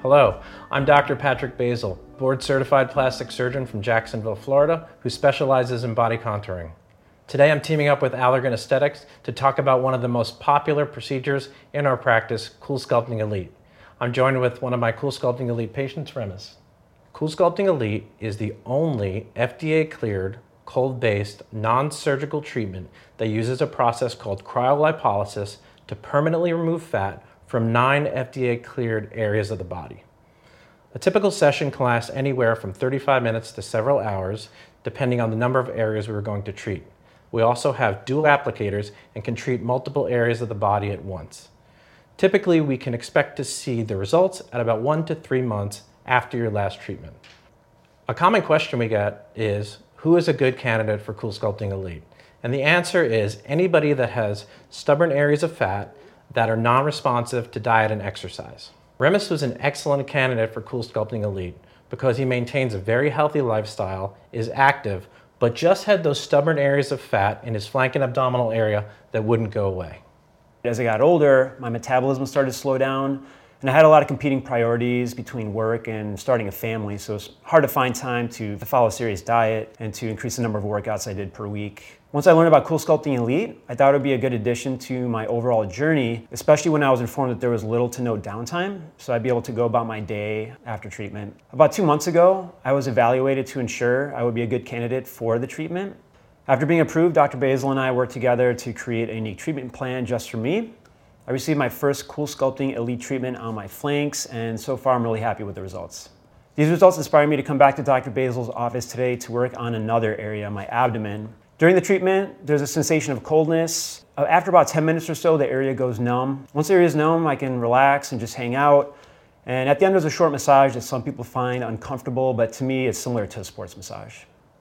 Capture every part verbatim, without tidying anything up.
Hello, I'm Doctor Patrick Basil, board-certified plastic surgeon from Jacksonville, Florida, who specializes in body contouring. Today I'm teaming up with Allergan Aesthetics to talk about one of the most popular procedures in our practice, CoolSculpting Elite. I'm joined with one of my CoolSculpting Elite patients, Remus. CoolSculpting Elite is the only F D A-cleared, cold-based, non-surgical treatment that uses a process called cryolipolysis to permanently remove fat from nine F D A-cleared areas of the body. A typical session can last anywhere from thirty-five minutes to several hours, depending on the number of areas we are going to treat. We also have dual applicators and can treat multiple areas of the body at once. Typically, we can expect to see the results at about one to three months after your last treatment. A common question we get is, who is a good candidate for CoolSculpting Elite? And the answer is anybody that has stubborn areas of fat that are non-responsive to diet and exercise. Remus was an excellent candidate for CoolSculpting Elite because he maintains a very healthy lifestyle, is active, but just had those stubborn areas of fat in his flank and abdominal area that wouldn't go away. As I got older, my metabolism started to slow down, and I had a lot of competing priorities between work and starting a family, so it's hard to find time to follow a serious diet and to increase the number of workouts I did per week. Once I learned about CoolSculpting Elite, I thought it would be a good addition to my overall journey, especially when I was informed that there was little to no downtime, so I'd be able to go about my day after treatment. About two months ago, I was evaluated to ensure I would be a good candidate for the treatment. After being approved, Doctor Basil and I worked together to create a unique treatment plan just for me. I received my first CoolSculpting Elite treatment on my flanks, and so far I'm really happy with the results. These results inspired me to come back to Doctor Basil's office today to work on another area, my abdomen. During the treatment, there's a sensation of coldness. After about ten minutes or so, the area goes numb. Once the area is numb, I can relax and just hang out. And at the end, there's a short massage that some people find uncomfortable, but to me, it's similar to a sports massage.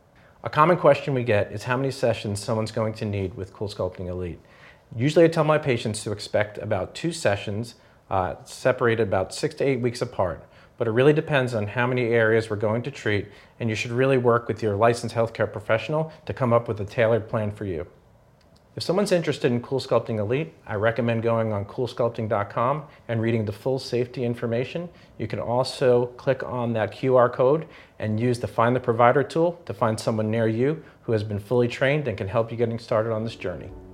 A common question we get is how many sessions someone's going to need with CoolSculpting Elite. Usually I tell my patients to expect about two sessions, uh, separated about six to eight weeks apart. But it really depends on how many areas we're going to treat, and you should really work with your licensed healthcare professional to come up with a tailored plan for you. If someone's interested in CoolSculpting Elite, I recommend going on cool sculpting dot com and reading the full safety information. You can also click on that Q R code and use the Find the Provider tool to find someone near you who has been fully trained and can help you getting started on this journey.